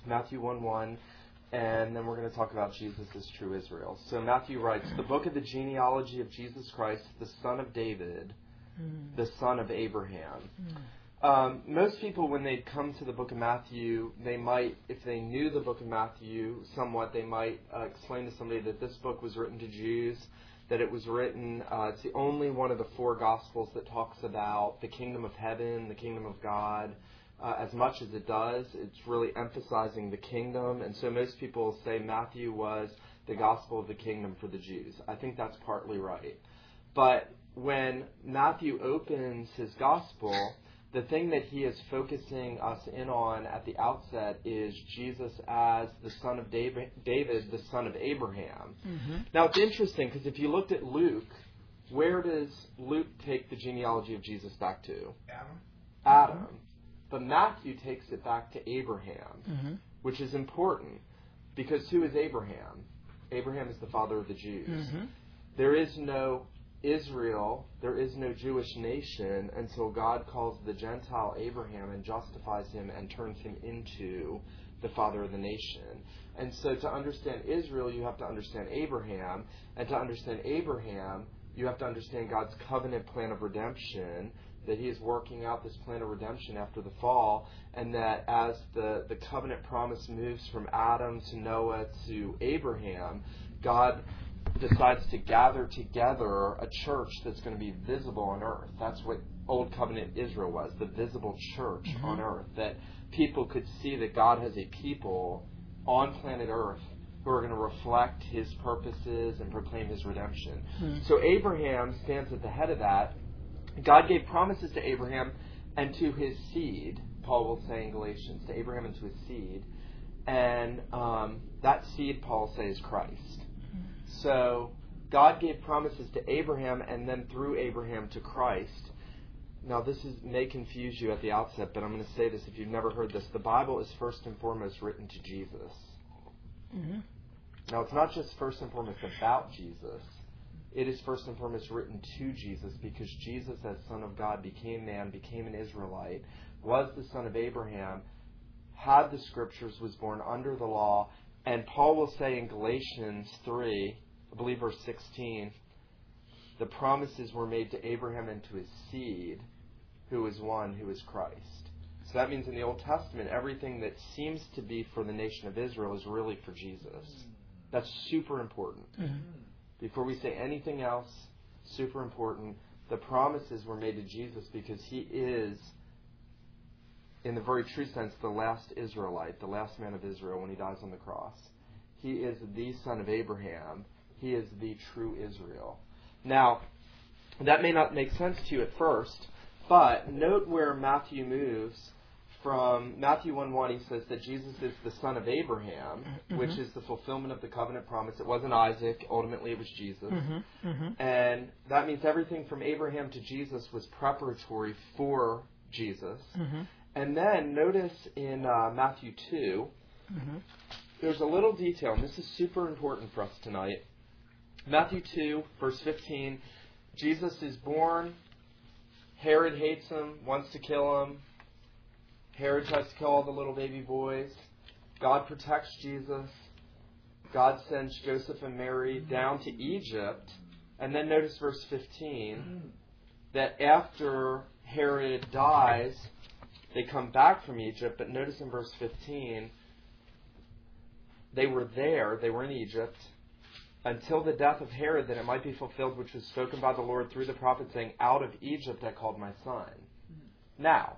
Matthew 1:1, and then we're going to talk about Jesus as true Israel. So Matthew writes, the book of the genealogy of Jesus Christ, the son of David, the son of Abraham. Most people, when they come to the book of Matthew, they might, if they knew the book of Matthew somewhat, they might explain to somebody that this book was written to Jews, that it was written, it's the only one of the four Gospels that talks about the kingdom of heaven, the kingdom of God. As much as it does, it's really emphasizing the kingdom. And so most people say Matthew was the gospel of the kingdom for the Jews. I think that's partly right. But when Matthew opens his gospel, the thing that he is focusing us in on at the outset is Jesus as the son of David, the son of Abraham. Now, it's interesting because if you looked at Luke, where does Luke take the genealogy of Jesus back to? Adam. But Matthew takes it back to Abraham, which is important because who is Abraham? Abraham is the father of the Jews. There is no Israel, there is no Jewish nation until God calls the Gentile Abraham and justifies him and turns him into the father of the nation. And so to understand Israel, you have to understand Abraham. And to understand Abraham, you have to understand God's covenant plan of redemption, that he is working out this plan of redemption after the fall, and that as the covenant promise moves from Adam to Noah to Abraham, God decides to gather together a church that's going to be visible on earth. That's what Old Covenant Israel was, the visible church on earth, that people could see that God has a people on planet earth who are going to reflect his purposes and proclaim his redemption. So Abraham stands at the head of that. God gave promises to Abraham and to his seed, Paul will say in Galatians, to Abraham and to his seed. And that seed, Paul says, is Christ. So God gave promises to Abraham and then through Abraham to Christ. Now this may confuse you at the outset, but I'm going to say this if you've never heard this. The Bible is first and foremost written to Jesus. Now it's not just first and foremost about Jesus. It is first and foremost written to Jesus because Jesus as Son of God became man, became an Israelite, was the son of Abraham, had the scriptures, was born under the law. And Paul will say in Galatians 3, I believe verse 16, the promises were made to Abraham and to his seed, who is one, who is Christ. So that means in the Old Testament, everything that seems to be for the nation of Israel is really for Jesus. That's super important. Before we say anything else, super important, the promises were made to Jesus because he is, in the very true sense, the last Israelite, the last man of Israel when he dies on the cross. He is the son of Abraham. He is the true Israel. Now, that may not make sense to you at first, but note where Matthew moves from Matthew 1:1. He says that Jesus is the son of Abraham, which is the fulfillment of the covenant promise. It wasn't Isaac. Ultimately, it was Jesus. And that means everything from Abraham to Jesus was preparatory for Jesus. And then notice in Matthew 2, there's a little detail, and this is super important for us tonight. Matthew 2, verse 15, Jesus is born. Herod hates him, wants to kill him. Herod tries to kill all the little baby boys. God protects Jesus. God sends Joseph and Mary down to Egypt. And then notice verse 15, that after Herod dies, they come back from Egypt. But notice in verse 15, they were there, they were in Egypt, until the death of Herod, that it might be fulfilled, which was spoken by the Lord through the prophet, saying, out of Egypt I called my son. Now,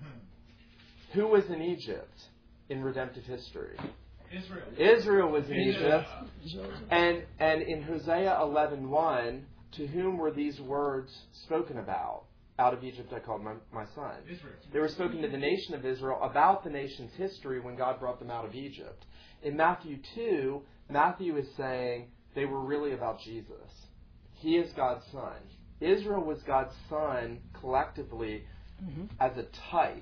who was in Egypt in redemptive history? Israel was in Egypt. And in Hosea 11:1, to whom were these words spoken about? Out of Egypt I called my son. They were spoken to the nation of Israel about the nation's history when God brought them out of Egypt. In Matthew 2, Matthew is saying they were really about Jesus. He is God's son. Israel was God's son collectively as a type.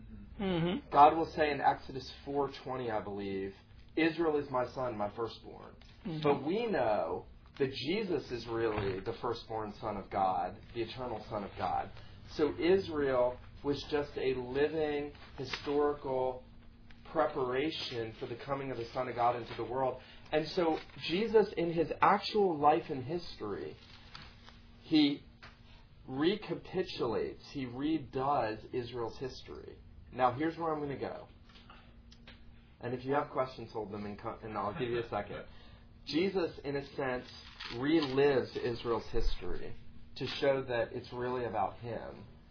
God will say in Exodus 4:20, I believe, Israel is my son, my firstborn. But we know that Jesus is really the firstborn son of God, the eternal son of God. So Israel was just a living, historical preparation for the coming of the Son of God into the world. And so Jesus, in his actual life and history, he recapitulates, he redoes Israel's history. Now, here's where I'm going to go. And if you have questions, hold them, and I'll give you a second. Jesus, in a sense, relives Israel's history to show that it's really about him.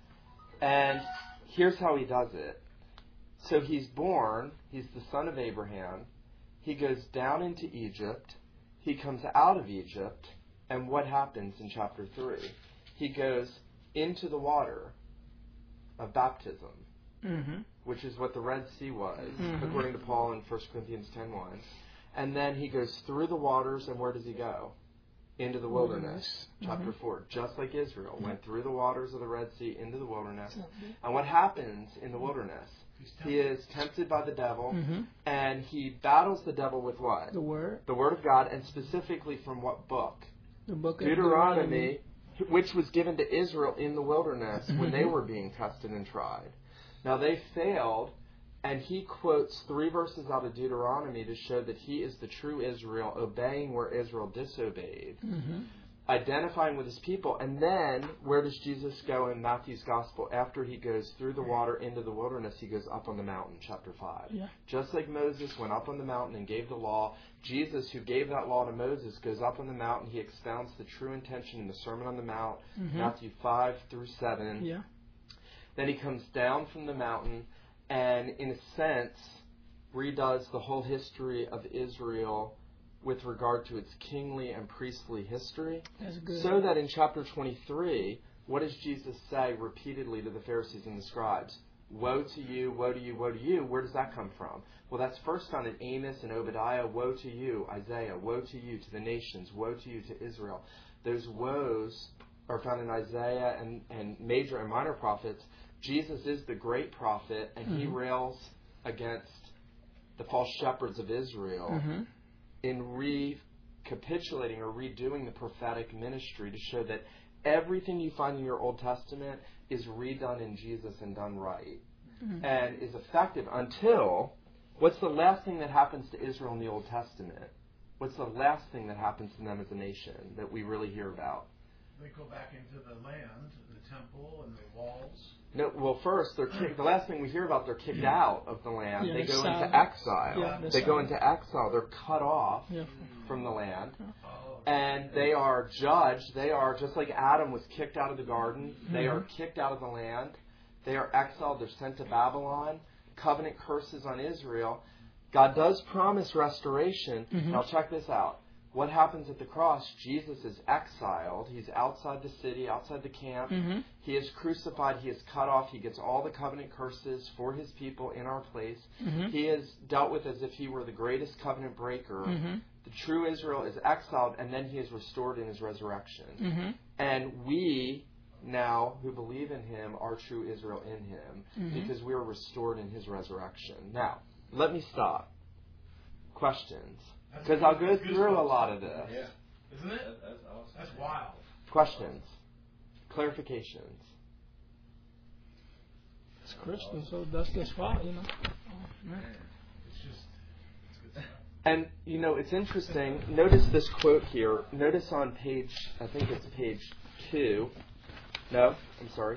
And here's how he does it. So he's born, he's the son of Abraham, he goes down into Egypt, he comes out of Egypt, and what happens in chapter 3? He goes into the water of baptism, which is what the Red Sea was, according to Paul in 1 Corinthians 10:1. And then he goes through the waters, and where does he go? Into the wilderness. Chapter 4. Just like Israel went through the waters of the Red Sea into the wilderness. And what happens in the wilderness? He is tempted by the devil, and he battles the devil with what? The Word. The Word of God, and specifically from what book? The book of Deuteronomy, which was given to Israel in the wilderness when they were being tested and tried. Now they failed, and he quotes 3 verses out of Deuteronomy to show that he is the true Israel, obeying where Israel disobeyed, identifying with his people. And then, where does Jesus go in Matthew's Gospel? After he goes through the water into the wilderness, he goes up on the mountain, chapter 5. Yeah. Just like Moses went up on the mountain and gave the law, Jesus, who gave that law to Moses, goes up on the mountain. He expounds the true intention in the Sermon on the Mount, Matthew 5 through 7. Yeah. Then he comes down from the mountain and, in a sense, redoes the whole history of Israel with regard to its kingly and priestly history. That's good. So that in chapter 23, what does Jesus say repeatedly to the Pharisees and the scribes? Woe to you, woe to you, woe to you. Where does that come from? Well, that's first found in Amos and Obadiah. Woe to you, Isaiah. Woe to you, to the nations. Woe to you, to Israel. Those woes are found in Isaiah and major and minor prophets. Jesus is the great prophet, and he rails against the false shepherds of Israel in recapitulating or redoing the prophetic ministry to show that everything you find in your Old Testament is redone in Jesus and done right and is effective until, what's the last thing that happens to Israel in the Old Testament? What's the last thing that happens to them as a nation that we really hear about? They go back into the land, the temple and the walls. No, well, first, the last thing we hear about, they're kicked out of the land. They go into exile. Yeah, they go into exile. They're cut off from the land. And they are judged. They are, just like Adam was kicked out of the garden, they are kicked out of the land. They are exiled. They're sent to Babylon. Covenant curses on Israel. God does promise restoration. Now, check this out. What happens at the cross? Jesus is exiled. He's outside the city, outside the camp. He is crucified. He is cut off. He gets all the covenant curses for his people in our place. He is dealt with as if he were the greatest covenant breaker. The true Israel is exiled, and then he is restored in his resurrection. And we, now, who believe in him, are true Israel in him, because we are restored in his resurrection. Now, let me stop. Questions? Because I'll go through a lot of this. Yeah. Isn't it? That's wild. Questions? Clarifications? It's Christian, so that's why, It's good stuff. And, it's interesting. Notice this quote here. Notice on page, I think it's page 2. No, I'm sorry.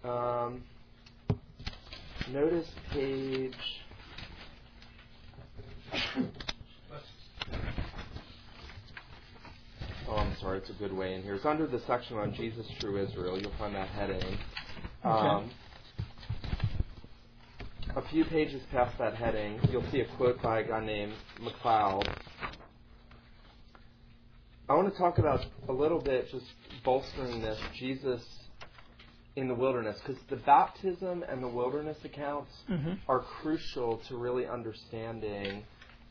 Notice page... Oh, I'm sorry. It's a good way in here. It's under the section on Jesus, True Israel. You'll find that heading. A few pages past that heading, you'll see a quote by a guy named MacLeod. I want to talk about a little bit, just bolstering this, Jesus in the wilderness, because the baptism and the wilderness accounts are crucial to really understanding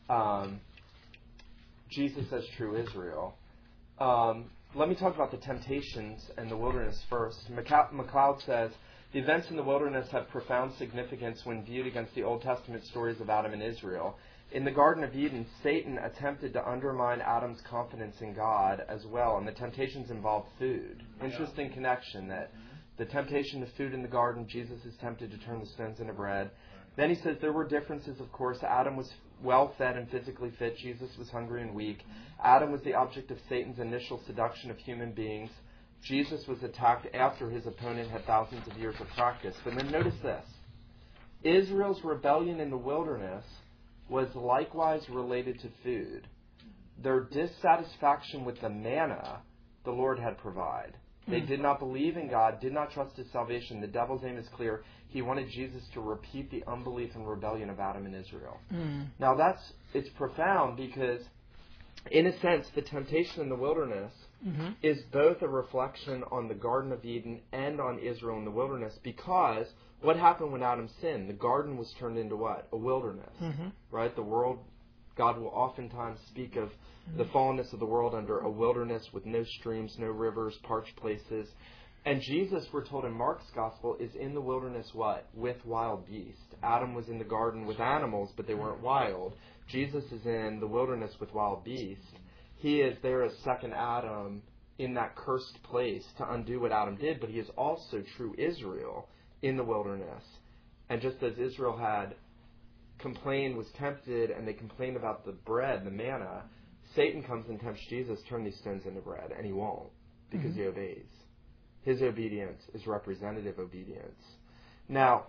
Jesus as true Israel. Let me talk about the temptations and the wilderness first. MacLeod says, the events in the wilderness have profound significance when viewed against the Old Testament stories of Adam and Israel. In the Garden of Eden, Satan attempted to undermine Adam's confidence in God as well, and the temptations involved food. Interesting connection that the temptation of food in the garden, Jesus is tempted to turn the stones into bread. Then he says there were differences, of course. Adam was well-fed and physically fit. Jesus was hungry and weak. Adam was the object of Satan's initial seduction of human beings. Jesus was attacked after his opponent had thousands of years of practice. But then notice this. Israel's rebellion in the wilderness was likewise related to food. Their dissatisfaction with the manna the Lord had provided. They did not believe in God, did not trust his salvation. The devil's aim is clear. He wanted Jesus to repeat the unbelief and rebellion of Adam and Israel. Now it's profound because, in a sense, the temptation in the wilderness is both a reflection on the Garden of Eden and on Israel in the wilderness, because what happened when Adam sinned? The garden was turned into what? A wilderness. Right? The world, God will oftentimes speak of the fallenness of the world under a wilderness with no streams, no rivers, parched places. And Jesus, we're told in Mark's Gospel, is in the wilderness what? With wild beasts. Adam was in the garden with animals, but they weren't wild. Jesus is in the wilderness with wild beasts. He is there as second Adam in that cursed place to undo what Adam did, but he is also true Israel in the wilderness. And just as Israel had complained, was tempted, and they complained about the bread, the manna, Satan comes and tempts Jesus, turn these stones into bread, and he won't, because he obeys. His obedience is representative obedience. Now,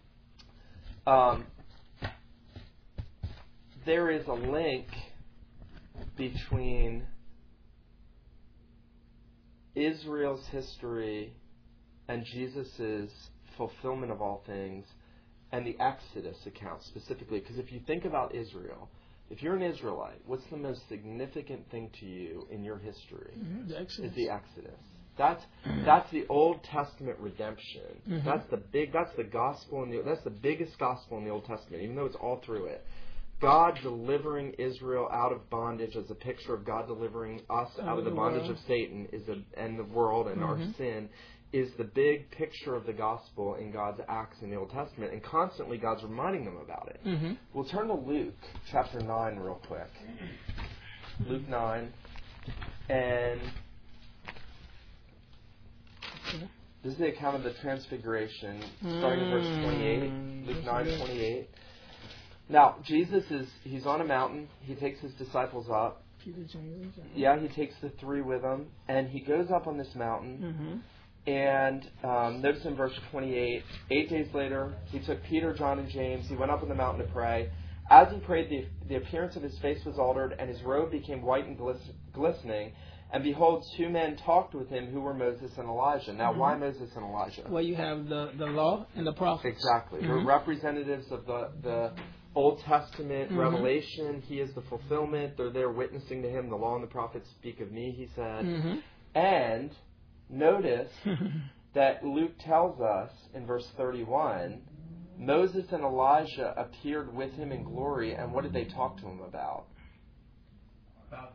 there is a link between Israel's history and Jesus' fulfillment of all things and the Exodus account specifically. Because if you think about Israel, if you're an Israelite, what's the most significant thing to you in your history? The Exodus. Is the Exodus. That's the Old Testament redemption. That's the gospel that's the biggest gospel in the Old Testament, even though it's all through it. God delivering Israel out of bondage as a picture of God delivering us out of the bondage of Satan and the world and our sin is the big picture of the gospel in God's acts in the Old Testament, and constantly God's reminding them about it. We'll turn to Luke chapter 9 real quick. Luke 9. And this is the account of the Transfiguration, starting in verse 28. Luke 9:28. Now, Jesus he's on a mountain. He takes his disciples up. Peter, James, yeah, he takes the three with him. And he goes up on this mountain. And notice in verse 28, 8 days later, he took Peter, John, and James. He went up on the mountain to pray. As he prayed, the appearance of his face was altered, and his robe became white and glistening. And behold, two men talked with him who were Moses and Elijah. Now, why Moses and Elijah? Well, you have the law and the prophets. Exactly. They're representatives of the Old Testament revelation. He is the fulfillment. They're there witnessing to him. The law and the prophets speak of me, he said. And notice that Luke tells us in verse 31, Moses and Elijah appeared with him in glory. And what did they talk to him about? About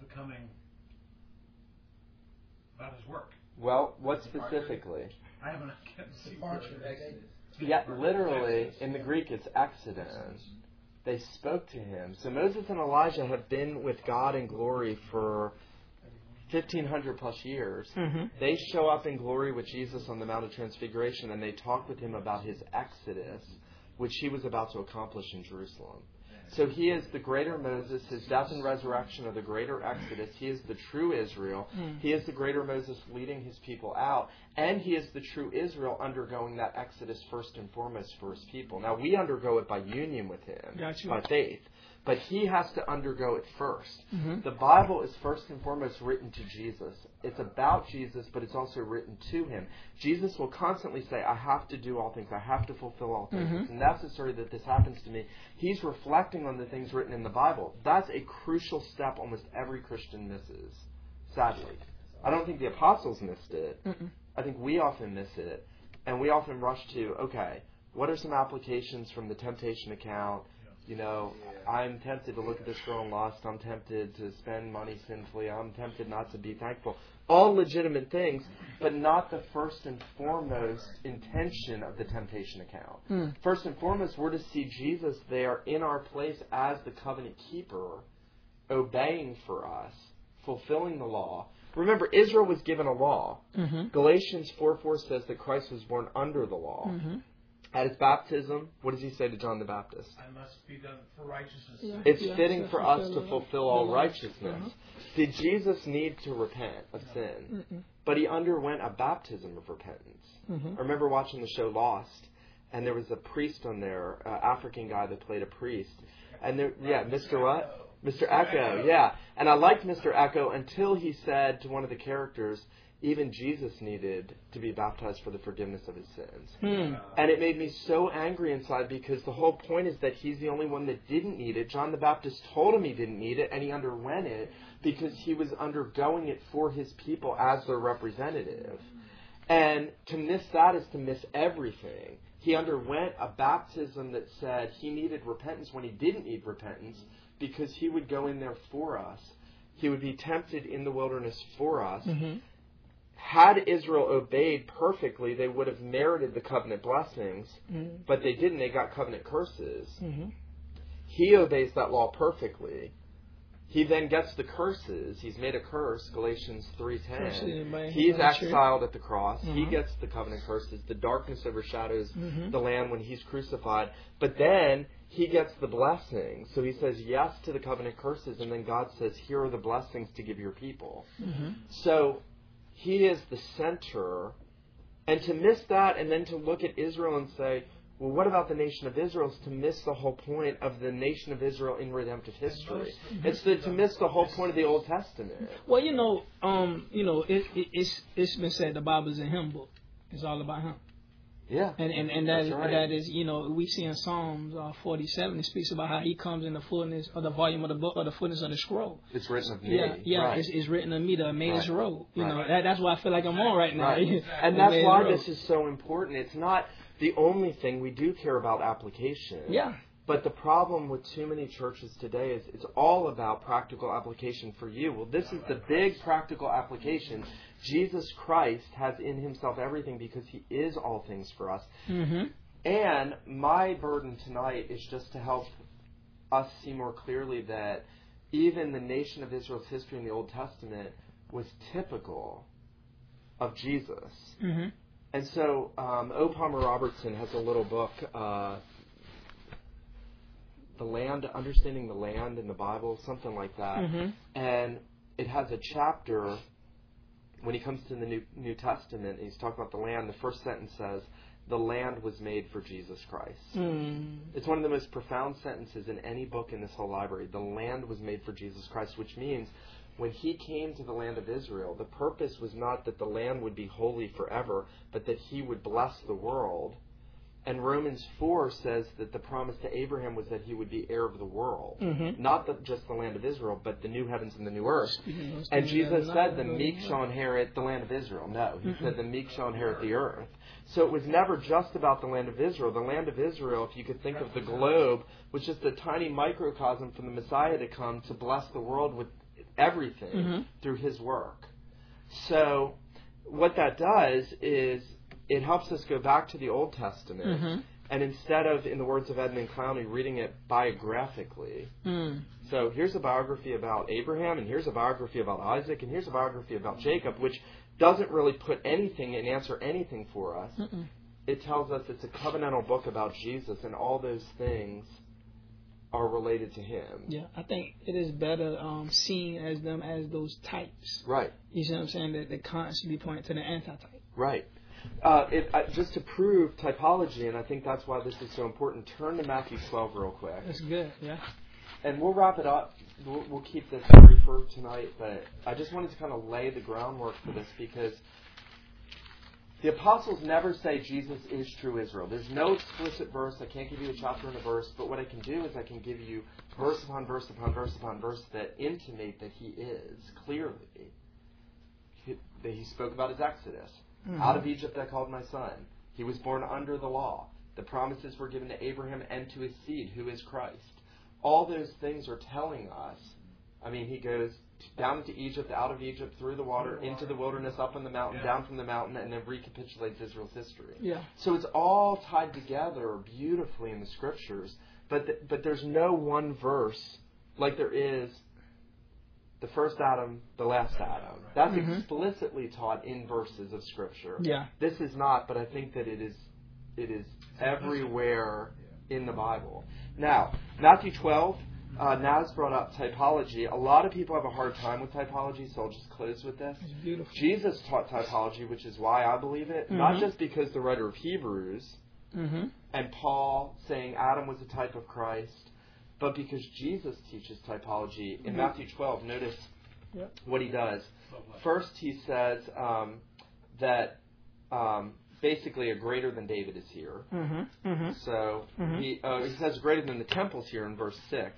his work. Well, what specifically? I haven't seen Exodus. Yeah, literally, in the Greek, it's Exodus. They spoke to him. So Moses and Elijah have been with God in glory for 1,500 plus years. They show up in glory with Jesus on the Mount of Transfiguration, and they talk with him about his Exodus, which he was about to accomplish in Jerusalem. So he is the greater Moses. His death and resurrection are the greater Exodus. He is the true Israel. He is the greater Moses leading his people out. And he is the true Israel undergoing that Exodus first and foremost for his people. Now, we undergo it by union with him, by faith. But he has to undergo it first. The Bible is first and foremost written to Jesus. It's about Jesus, but it's also written to him. Jesus will constantly say, I have to do all things. I have to fulfill all things. It's necessary that this happens to me. He's reflecting on the things written in the Bible. That's a crucial step almost every Christian misses, sadly. I don't think the apostles missed it. I think we often miss it. And we often rush to, okay, what are some applications from the temptation account? You know, I'm tempted to look at this girl in lust. I'm tempted to spend money sinfully. I'm tempted not to be thankful. All legitimate things, but not the first and foremost intention of the temptation account. First and foremost, we're to see Jesus there in our place as the covenant keeper, obeying for us, fulfilling the law. Remember, Israel was given a law. Galatians 4:4 says that Christ was born under the law. At his baptism, what does he say to John the Baptist? I must be done for righteousness' Yeah. sake. It's fitting for us to fulfill all the law. righteousness. Did Jesus need to repent of sin? Mm-mm. But he underwent a baptism of repentance. Mhm. I remember watching the show Lost, and there was a priest on there, an African guy that played a priest. And there, Mr. What? Mr. Echo, yeah. And I liked Mr. Echo until he said to one of the characters, even Jesus needed to be baptized for the forgiveness of his sins. And it made me so angry inside because the whole point is that he's the only one that didn't need it. John the Baptist told him he didn't need it, and he underwent it because he was undergoing it for his people as their representative. And to miss that is to miss everything. He underwent a baptism that said he needed repentance when he didn't need repentance because he would go in there for us. He would be tempted in the wilderness for us. Mm-hmm. Had Israel obeyed perfectly, they would have merited the covenant blessings, but they didn't. They got covenant curses. Mm-hmm. He obeys that law perfectly. He then gets the curses. He's made a curse, Galatians 3:10. He's exiled at the cross. He gets the covenant curses. The darkness overshadows the land when he's crucified. But then he gets the blessings. So he says yes to the covenant curses, and then God says, here are the blessings to give your people. So he is the center. And to miss that and then to look at Israel and say, well, what about the nation of Israel? Is to miss the whole point of the nation of Israel in redemptive history. It's to miss the whole point of the Old Testament. Well, it's been said the Bible's a hymn book. It's all about him. Yeah. And That's right. that is, we see in Psalms 47, it speaks about how he comes in the fullness of the volume of the book or the fullness of the scroll. It's written of me. Yeah, Right. it's written of me, the Emmaus Road. Right. That's why I feel like I'm on right now. Right. And that's why this is so important. It's not the only thing. We do care about application. Yeah. But the problem with too many churches today is it's all about practical application for you. Well, this is the big practical application. Jesus Christ has in himself everything because he is all things for us. And my burden tonight is just to help us see more clearly that even the nation of Israel's history in the Old Testament was typical of Jesus. And so O. Palmer Robertson has a little book, The Land, Understanding the Land in the Bible, something like that. And it has a chapter, when he comes to the New Testament, and he's talking about the land, the first sentence says, the land was made for Jesus Christ. It's one of the most profound sentences in any book in this whole library. The land was made for Jesus Christ, which means when he came to the land of Israel, the purpose was not that the land would be holy forever, but that he would bless the world. And Romans 4 says that the promise to Abraham was that he would be heir of the world. Not just the land of Israel, but the new heavens and the new earth. And Jesus said the meek shall inherit the land of Israel. No, he said the meek shall inherit the earth. So it was never just about the land of Israel. The land of Israel, if you could think of the globe, was just a tiny microcosm for the Messiah to come to bless the world with everything through his work. So what that does is it helps us go back to the Old Testament, and instead of, in the words of Edmund Clowney, reading it biographically. So here's a biography about Abraham, and here's a biography about Isaac, and here's a biography about Jacob, which doesn't really put anything and answer anything for us. It tells us it's a covenantal book about Jesus, and all those things are related to him. Yeah, I think it is better seen as them as those types. Right. You see what I'm saying? That they constantly point to the antitype. Right. Just to prove typology, and I think that's why this is so important, turn to Matthew 12 real quick. That's good, yeah. And we'll wrap it up. We'll keep this briefer tonight, but I just wanted to kind of lay the groundwork for this because the apostles never say Jesus is true Israel. There's no explicit verse. I can't give you a chapter and a verse, but what I can do is I can give you verse upon verse upon verse upon verse that intimate that he is clearly. That he spoke about his exodus. Out of Egypt I called my son. He was born under the law. The promises were given to Abraham and to his seed, who is Christ. All those things are telling us. I mean, he goes down into Egypt, out of Egypt, through the water, into the wilderness, up on the mountain, down from the mountain, and then recapitulates Israel's history. Yeah. So it's all tied together beautifully in the Scriptures, but there's no one verse like there is the first Adam, the last Adam. That's explicitly taught in verses of Scripture. Yeah. This is not, but I think that it is everywhere in the Bible. Now, Matthew 12, Naz brought up typology. A lot of people have a hard time with typology, so I'll just close with this. It's beautiful. Jesus taught typology, which is why I believe it, not just because the writer of Hebrews and Paul saying Adam was a type of Christ, but because Jesus teaches typology. In Matthew 12, notice what he does. First, he says that basically a greater than David is here. So he says greater than the temple's here in verse 6.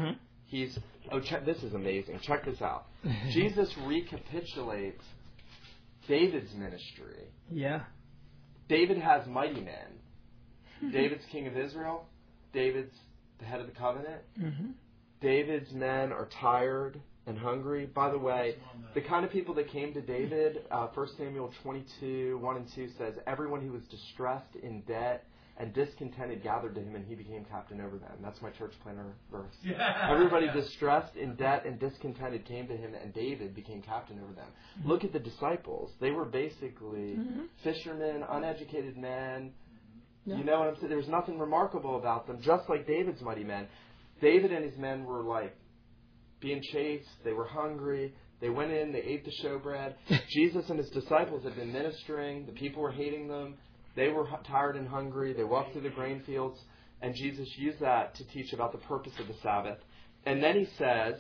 This is amazing. Check this out. Jesus recapitulates David's ministry. Yeah. David has mighty men. David's king of Israel. David's the head of the covenant. David's men are tired and hungry. By the way, the kind of people that came to David, 1 Samuel 22, 1 and 2 says, everyone who was distressed in debt and discontented gathered to him, and he became captain over them. That's my church planner verse. Everybody distressed in debt and discontented came to him, and David became captain over them. Look at the disciples. They were basically fishermen, uneducated men. You know what I'm saying? There was nothing remarkable about them, just like David's mighty men. David and his men were like being chased. They were hungry. They went in. They ate the showbread. Jesus and his disciples had been ministering. The people were hating them. They were tired and hungry. They walked through the grain fields. And Jesus used that to teach about the purpose of the Sabbath. And then he says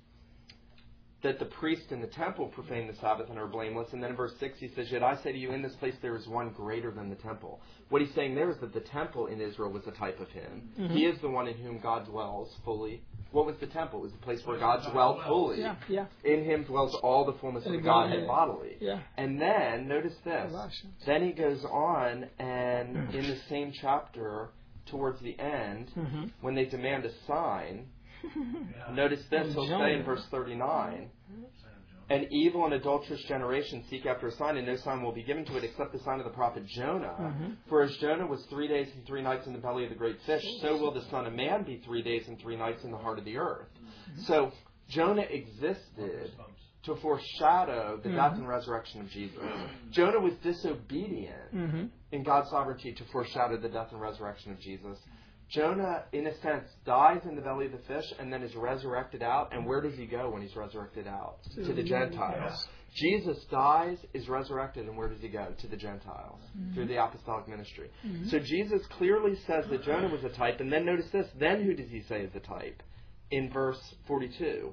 that the priest in the temple profane the Sabbath and are blameless. And then in verse 6 he says, yet I say to you, in this place there is one greater than the temple. What he's saying there is that the temple in Israel was a type of him. He is the one in whom God dwells fully. What was the temple? It was the place where God dwelt fully. In him dwells all the fullness of the Godhead bodily. And then, notice this. Then he goes on, and in the same chapter, towards the end, when they demand a sign, notice this, he'll say in verse 39, an evil and adulterous generation seek after a sign, and no sign will be given to it except the sign of the prophet Jonah. For as Jonah was 3 days and 3 nights in the belly of the great fish, so will the Son of Man be 3 days and 3 nights in the heart of the earth. So Jonah existed to foreshadow the death and resurrection of Jesus. Jonah was disobedient in God's sovereignty to foreshadow the death and resurrection of Jesus. Jonah, in a sense, dies in the belly of the fish and then is resurrected out. And where does he go when he's resurrected out? To the Gentiles. Jesus dies, is resurrected, and where does he go? To the Gentiles, through the apostolic ministry. So Jesus clearly says that Jonah was a type. And then notice this. Then who does he say is a type? In verse 42.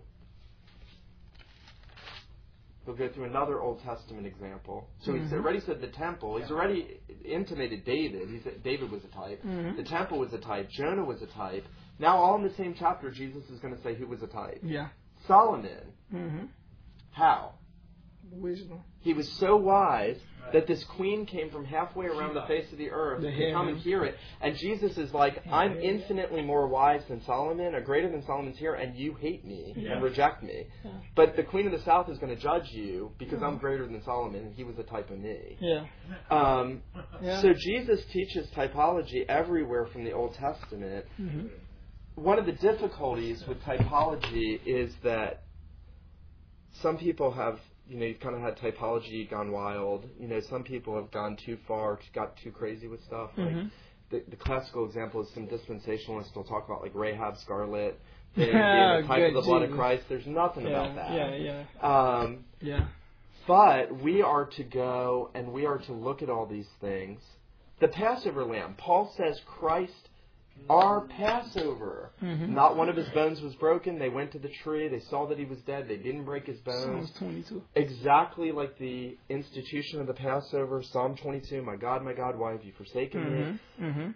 He'll go through another Old Testament example. So he's already said the temple. He's already intimated David. He said David was a type. The temple was a type. Jonah was a type. Now, all in the same chapter, Jesus is going to say who was a type. Solomon. How? Wisdom. He was so wise that this queen came from halfway around the face of the earth to come and hear it. And Jesus is like, I'm infinitely more wise than Solomon, or greater than Solomon's here, and you hate me and reject me. But the queen of the south is going to judge you because I'm greater than Solomon, and he was a type of me. So Jesus teaches typology everywhere from the Old Testament. One of the difficulties with typology is that some people have, you've kind of had typology gone wild. Some people have gone too far, got too crazy with stuff. Like the classical example is some dispensationalists will talk about like Rahab Scarlet being the type of the blood of Christ. There's nothing about that. But we are to go and we are to look at all these things. The Passover lamb, Paul says Christ, our Passover. Not one of his bones was broken. They went to the tree. They saw that he was dead. They didn't break his bones. Psalm 22. Exactly like the institution of the Passover. Psalm 22, my God, why have you forsaken me?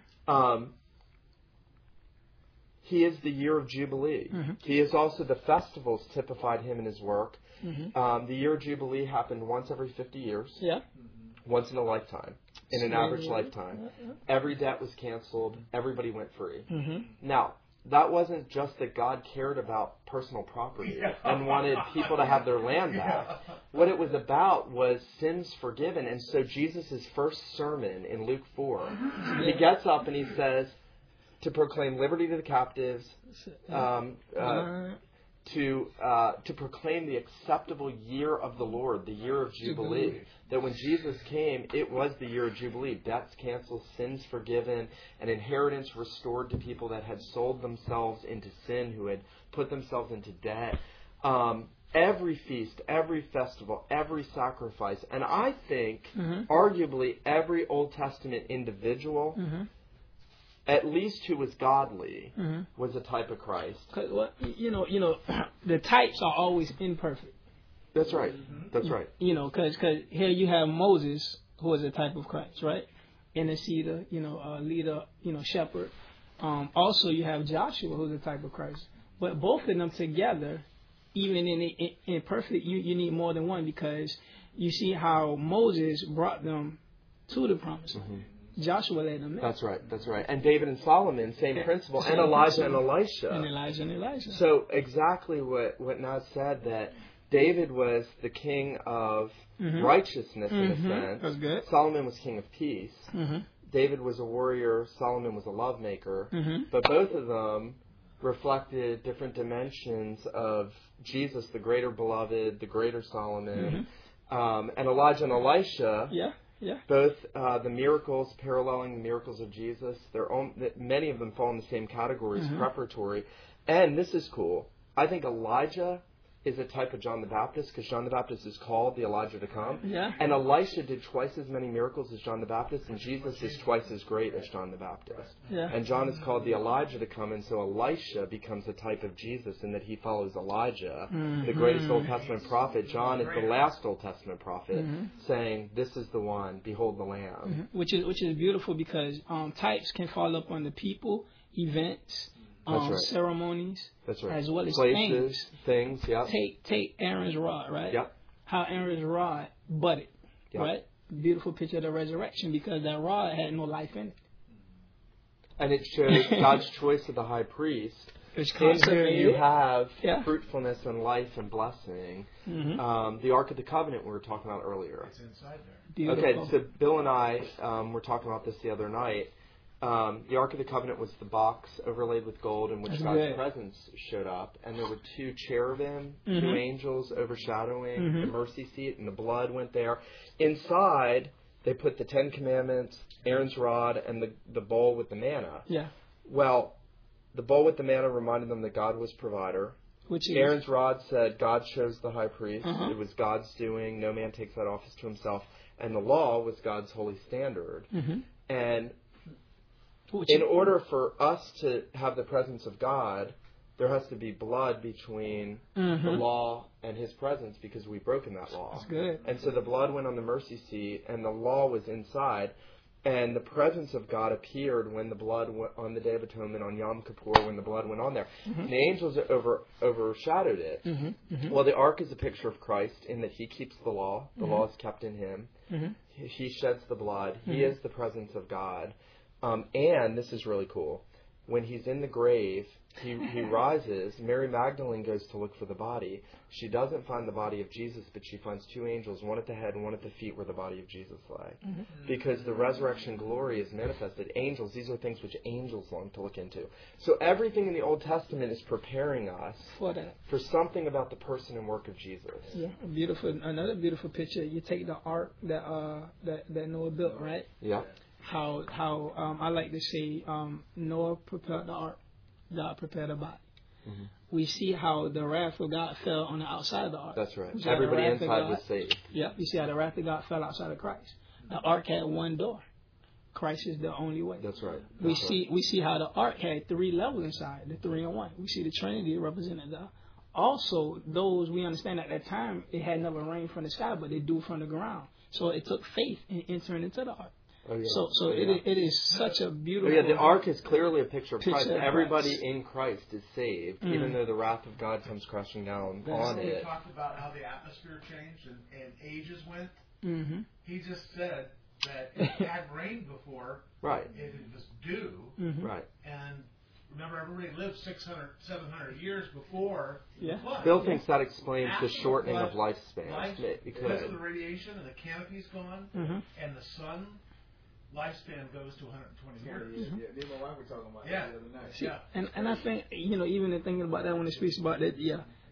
He is the year of Jubilee. He is also the festivals typified him in his work. The year of Jubilee happened once every 50 years. Once in a lifetime. In an average lifetime. Every debt was canceled. Everybody went free. Now, that wasn't just that God cared about personal property and wanted people to have their land back. What it was about was sins forgiven. And so Jesus' first sermon in Luke 4, he gets up and he says to proclaim liberty to the captives, to proclaim the acceptable year of the Lord, the year of Jubilee. That when Jesus came, it was the year of Jubilee. Debts canceled, sins forgiven, an inheritance restored to people that had sold themselves into sin, who had put themselves into debt. Every feast, every festival, every sacrifice, and I think arguably every Old Testament individual, at least who was godly, was a type of Christ. Well, the types are always imperfect. That's right. That's right. Because here you have Moses, who is a type of Christ, right? Interceder, leader, shepherd. Also, you have Joshua, who's a type of Christ. But both of them together, even in imperfect, you need more than one, because you see how Moses brought them to the promise. Joshua led them in. That's right. That's right. And David and Solomon, same principle. And Elijah and Elisha. And Elijah and Elisha. So exactly what Naz said, that David was the king of righteousness in a sense. That's good. Solomon was king of peace. David was a warrior. Solomon was a lovemaker. But both of them reflected different dimensions of Jesus, the greater beloved, the greater Solomon. And Elijah and Elisha, both the miracles paralleling the miracles of Jesus. Many of them fall in the same category as preparatory. And this is cool. I think Elijah is a type of John the Baptist, because John the Baptist is called the Elijah to come. And Elisha did twice as many miracles as John the Baptist, and Jesus is twice as great as John the Baptist. And John is called the Elijah to come, and so Elisha becomes a type of Jesus in that he follows Elijah, the greatest Old Testament prophet. John is the last Old Testament prophet, saying, "This is the one, behold the Lamb." Which is beautiful, because types can fall up on the people, events, ceremonies, as well as places, things. Take Aaron's rod, right? How Aaron's rod budded, right? Beautiful picture of the resurrection, because that rod had no life in it. And it shows God's choice of the high priest. In whom you have fruitfulness and life and blessing. The Ark of the Covenant we were talking about earlier. It's inside there. Beautiful. Okay, so Bill and I were talking about this the other night. The Ark of the Covenant was the box overlaid with gold in which God's presence showed up. And there were two cherubim, two angels overshadowing the mercy seat, and the blood went there. Inside, they put the Ten Commandments, Aaron's rod, and the bowl with the manna. Well, the bowl with the manna reminded them that God was provider. Aaron's rod said God chose the high priest. It was God's doing. No man takes that office to himself. And the law was God's holy standard. And in order for us to have the presence of God, there has to be blood between the law and his presence, because we've broken that law. That's good. And so the blood went on the mercy seat, and the law was inside. And the presence of God appeared when the blood went on the Day of Atonement, on Yom Kippur, when the blood went on there. And the angels overshadowed it. Well, the ark is a picture of Christ in that he keeps the law. The law is kept in him. He sheds the blood. He is the presence of God. And this is really cool. When he's in the grave, he rises. Mary Magdalene goes to look for the body. She doesn't find the body of Jesus, but she finds two angels, one at the head and one at the feet, where the body of Jesus lay. Because the resurrection glory is manifested. Angels, these are things which angels long to look into. So everything in the Old Testament is preparing us for something about the person and work of Jesus. Another beautiful picture. You take the ark that Noah built, right? How I like to say Noah prepared the ark, God prepared the body. We see how the wrath of God fell on the outside of the ark. That's right. Everybody inside was saved. You see how the wrath of God fell outside of Christ. The ark had one door. Christ is the only way. That's right. We see how the ark had 3 levels inside, the 3 in 1. We see the Trinity represented there. Also, those we understand at that time, it had never rained from the sky, but it dew from the ground. So it took faith in entering into the ark. It is such a beautiful... the ark is clearly a picture of Christ. Everybody in Christ is saved, even though the wrath of God comes crashing down on it. He talked about how the atmosphere changed and ages went. He just said that it had rained before. It was dew. And remember, everybody lived 600, 700 years before the flood. Bill thinks that explains the shortening of lifespan. Because of the radiation and the canopy's gone, and the sun... lifespan goes to 120 years. Me and my wife were talking about that the other night. And I think, even in thinking about that, when it speaks about that,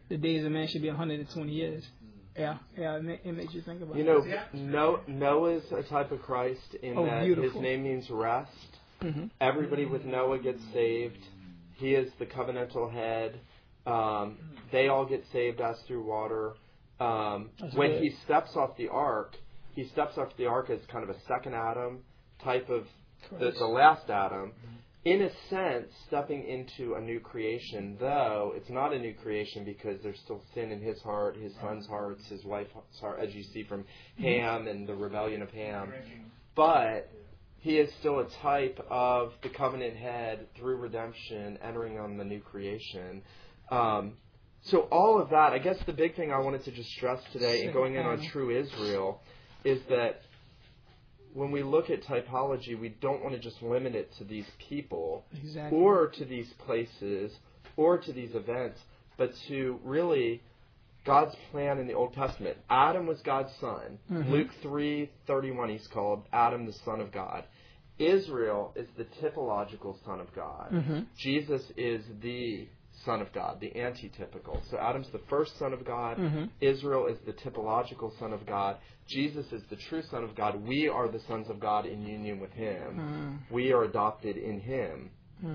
the days of man should be 120 years. Yeah, it makes you think about it. You know, Noah's a type of Christ in that beautiful. His name means rest. Mm-hmm. Everybody with Noah gets saved. He is the covenantal head. They all get saved as through water. When he steps off the ark as kind of a second Adam type of the last Adam. In a sense, stepping into a new creation, though it's not a new creation because there's still sin in his heart, his son's hearts, his wife's heart, as you see from Ham and the rebellion of Ham. But he is still a type of the covenant head through redemption, entering on the new creation. So all of that, I guess the big thing I wanted to just stress today, and going in on true Israel, is that when we look at typology, we don't want to just limit it to these people or to these places or to these events, but to really God's plan in the Old Testament. Adam was God's son. Mm-hmm. Luke 3:31, he's called Adam, the son of God. Israel is the typological son of God. Mm-hmm. Jesus is the Son of God, the antitypical. So Adam's the first Son of God. Mm-hmm. Israel is the typological Son of God. Jesus is the true Son of God. We are the sons of God in union with Him. Mm. We are adopted in Him.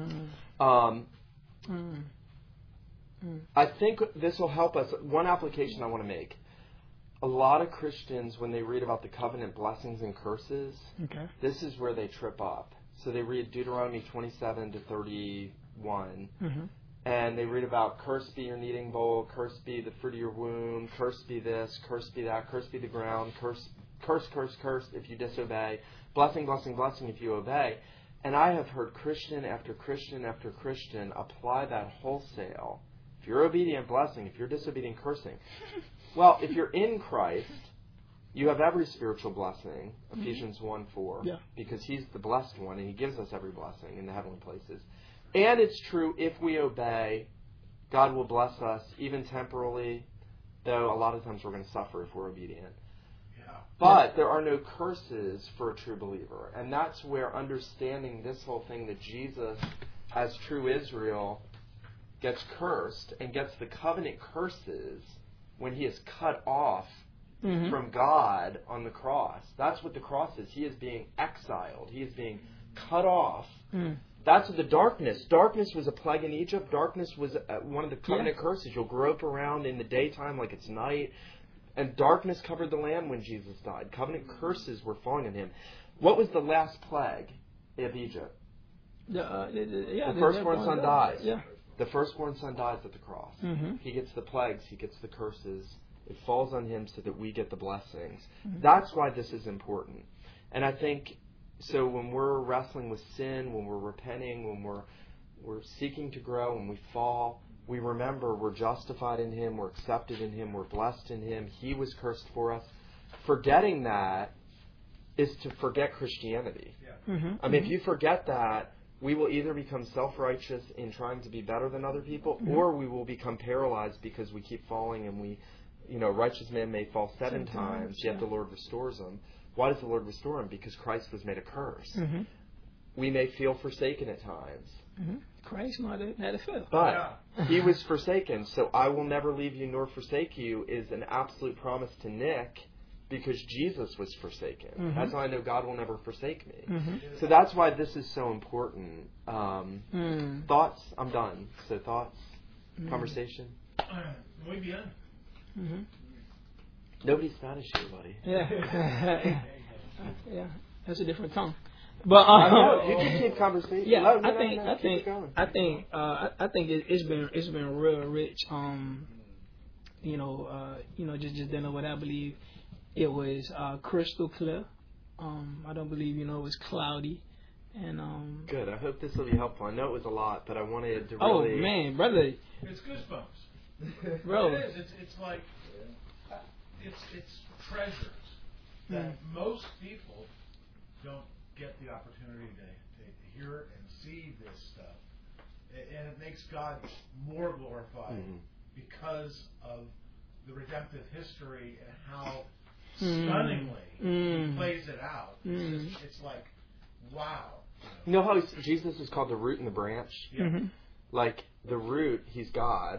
I think this will help us. One application I want to make. A lot of Christians, when they read about the covenant blessings and curses, this is where they trip up. So they read Deuteronomy 27 to 31. Mm-hmm. And they read about cursed be your kneading bowl, cursed be the fruit of your womb, cursed be this, cursed be that, cursed be the ground, curse if you disobey, blessing, blessing, blessing if you obey. And I have heard Christian after Christian after Christian apply that wholesale. If you're obedient, blessing. If you're disobedient, cursing. Well, if you're in Christ, you have every spiritual blessing, Ephesians 1:4, because He's the blessed one, and He gives us every blessing in the heavenly places. And it's true, if we obey, God will bless us, even temporally, though a lot of times we're going to suffer if we're obedient. Yeah. But there are no curses for a true believer. And that's where understanding this whole thing that Jesus, as true Israel, gets cursed and gets the covenant curses when He is cut off from God on the cross. That's what the cross is. He is being exiled. He is being cut off. That's the darkness. Darkness was a plague in Egypt. Darkness was one of the covenant curses. You'll grope around in the daytime like it's night. And darkness covered the land when Jesus died. Covenant curses were falling on Him. What was the last plague of Egypt? The firstborn son dies. Yeah. The firstborn son dies at the cross. Mm-hmm. He gets the plagues. He gets the curses. It falls on Him so that we get the blessings. Mm-hmm. That's why this is important. And I think... So when we're wrestling with sin, when we're repenting, when we're seeking to grow, when we fall, we remember we're justified in Him, we're accepted in Him, we're blessed in Him. He was cursed for us. Forgetting that is to forget Christianity. Yeah. Mm-hmm. I mean, if you forget that, we will either become self-righteous in trying to be better than other people, or we will become paralyzed because we keep falling and righteous man may fall seven times, yet the Lord restores them. Why does the Lord restore him? Because Christ was made a curse. Mm-hmm. We may feel forsaken at times. Mm-hmm. Christ might have failed. But He was forsaken. So I will never leave you nor forsake you is an absolute promise to Nick because Jesus was forsaken. Mm-hmm. That's how I know God will never forsake me. Mm-hmm. So that's why this is so important. Thoughts? I'm done. So thoughts? Conversation? Muy bien. Mm-hmm. Nobody's Spanish here, buddy. Yeah. Yeah. That's a different tongue. But you can keep conversation. Yeah, I think it's been real rich. Just dealing with. I believe it was crystal clear. I don't believe it was cloudy. And good. I hope this will be helpful. I know it was a lot, but I wanted to really. Oh man, brother. It's goosebumps. Bro. It is. It's like. It's treasures that most people don't get the opportunity to hear and see this stuff. And it makes God more glorified because of the redemptive history and how stunningly He plays it out. It's like, wow. You know how Jesus is called the root and the branch? Yeah. Mm-hmm. Like the root, He's God.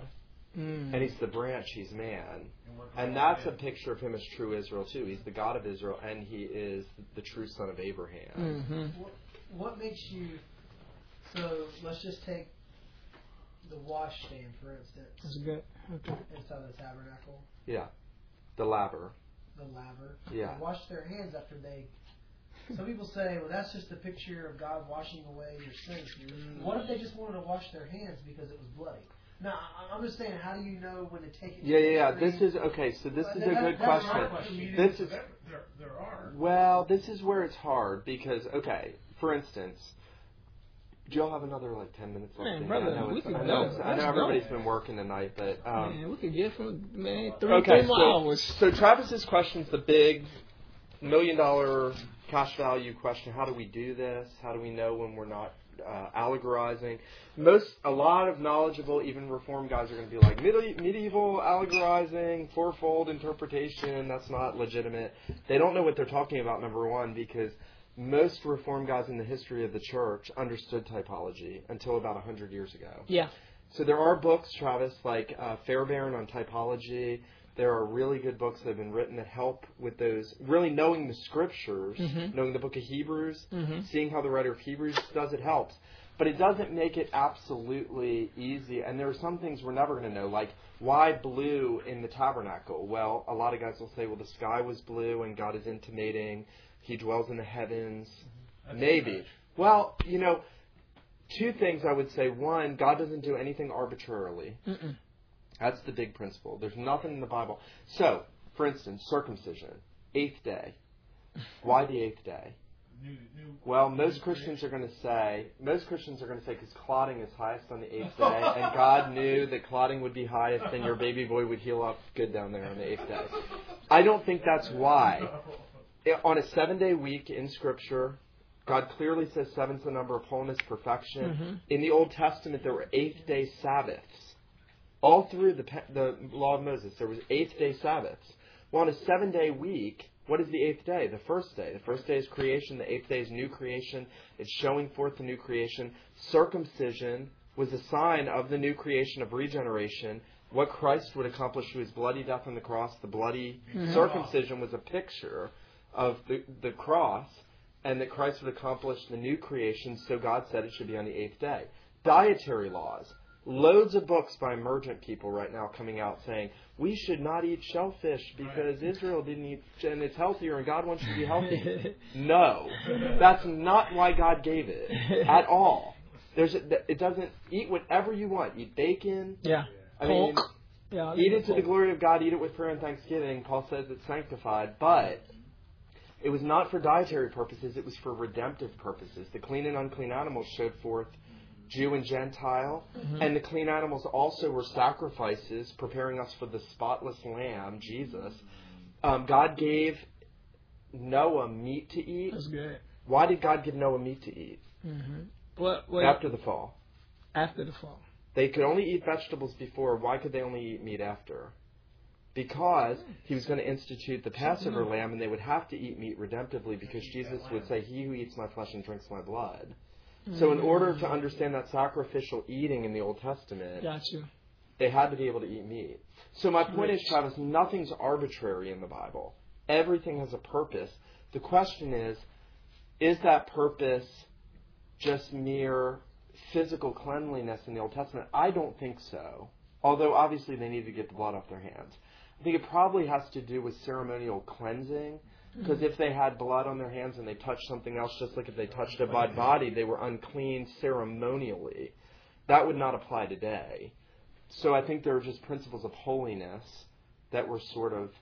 And he's the branch, he's man. And that's a picture of him as true Israel, too. He's the God of Israel, and he is the true son of Abraham. What makes you... So, let's just take the wash stand, for instance. That's good. Okay. Inside the tabernacle. Yeah. The laver. Yeah. They wash their hands after they... Some people say, well, that's just a picture of God washing away your sins. What if they just wanted to wash their hands because it was bloody? No, I'm just saying, how do you know when to take it? Yeah. This is okay. So this is a good question. This is there are. Well, this is where it's hard because for instance, do y'all have another 10 minutes left? Man, brother, I know everybody's been working tonight, but man, we could get from 3 more hours. So Travis's question's the big $1 million cash value question. How do we do this? How do we know when we're not allegorizing? A lot of knowledgeable, even Reformed guys are going to be like, medieval allegorizing, fourfold interpretation, that's not legitimate. They don't know what they're talking about, number one, because most Reformed guys in the history of the church understood typology until about 100 years ago. Yeah. So there are books, Travis, like Fairbairn on typology. There are really good books that have been written that help with those, really knowing the scriptures, knowing the book of Hebrews, seeing how the writer of Hebrews does it helps. But it doesn't make it absolutely easy. And there are some things we're never going to know, like why blue in the tabernacle? Well, a lot of guys will say, well, the sky was blue and God is intimating he dwells in the heavens. Maybe. Well, two things I would say. One, God doesn't do anything arbitrarily. That's the big principle. There's nothing in the Bible. So, for instance, circumcision, 8th day. Why the 8th day? Well, most Christians are going to say because clotting is highest on the 8th day, and God knew that clotting would be highest, and your baby boy would heal up good down there on the 8th day. I don't think that's why. On a 7-day week in Scripture, God clearly says 7's the number of wholeness, perfection. In the Old Testament, there were 8th day Sabbaths. All through the law of Moses, there was 8th day Sabbaths. Well, on a 7-day week, what is the 8th day? The first day. The first day is creation. The 8th day is new creation. It's showing forth the new creation. Circumcision was a sign of the new creation, of regeneration. What Christ would accomplish through his bloody death on the cross, the bloody circumcision was a picture of the cross, and that Christ would accomplish the new creation, so God said it should be on the 8th day. Dietary laws. Loads of books by emergent people right now coming out saying, we should not eat shellfish because Israel didn't eat, and it's healthier, and God wants you to be healthy. No. That's not why God gave it at all. It doesn't, eat whatever you want. Eat bacon. Yeah. Eat it to the glory of God. Eat it with prayer and thanksgiving. Paul says it's sanctified, but it was not for dietary purposes. It was for redemptive purposes. The clean and unclean animals showed forth Jew and Gentile, and the clean animals also were sacrifices, preparing us for the spotless Lamb, Jesus. God gave Noah meat to eat. That's good. Why did God give Noah meat to eat? After the fall. After the fall. They could only eat vegetables before. Why could they only eat meat after? Because he was going to institute the Passover lamb, and they would have to eat meat redemptively, because Jesus would say, he who eats my flesh and drinks my blood. So in order to understand that sacrificial eating in the Old Testament, they had to be able to eat meat. So my point is, Travis, nothing's arbitrary in the Bible. Everything has a purpose. The question is that purpose just mere physical cleanliness in the Old Testament? I don't think so. Although obviously they need to get the blood off their hands. I think it probably has to do with ceremonial cleansing. Because if they had blood on their hands and they touched something else, just like if they touched a dead body, they were unclean ceremonially. That would not apply today. So I think there are just principles of holiness that were sort of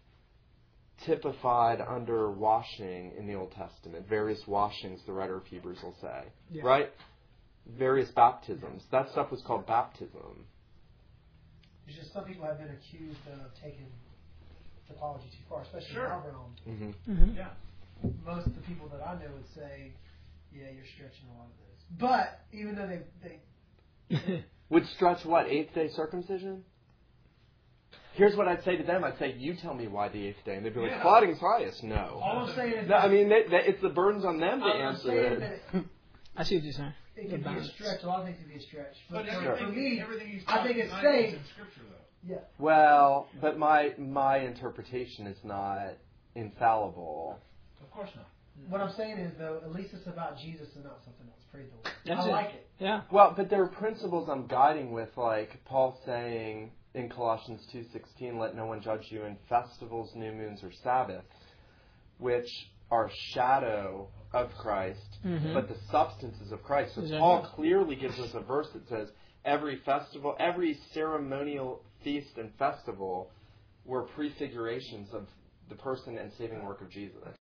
typified under washing in the Old Testament. Various washings, the writer of Hebrews will say. Yeah. Right? Various baptisms. That stuff was called baptism. There's just some people have been accused of taking typology too far, especially in our realm. Yeah. Most of the people that I know would say, yeah, you're stretching a lot of this. But even though they would stretch what? 8th day circumcision? Here's what I'd say to them. I'd say, you tell me why the 8th day. And they'd be like, clotting's highest. No. All I'm saying is... it's the burdens on them to answer it. I see what you're saying. It can be a stretch. A lot of things can be a stretch. But for me, everything he's I think it's safe. In Scripture, though. Yeah. Well, but my interpretation is not infallible. Of course not. What I'm saying is, though, at least it's about Jesus and not something else. Praise the Lord. I like it. Yeah. Well, but there are principles I'm guiding with, like Paul saying in Colossians 2:16, "Let no one judge you in festivals, new moons, or Sabbaths," which are a shadow of Christ, but the substances of Christ. So Paul clearly gives us a verse that says every festival, every ceremonial feast and festival were prefigurations of the person and saving work of Jesus.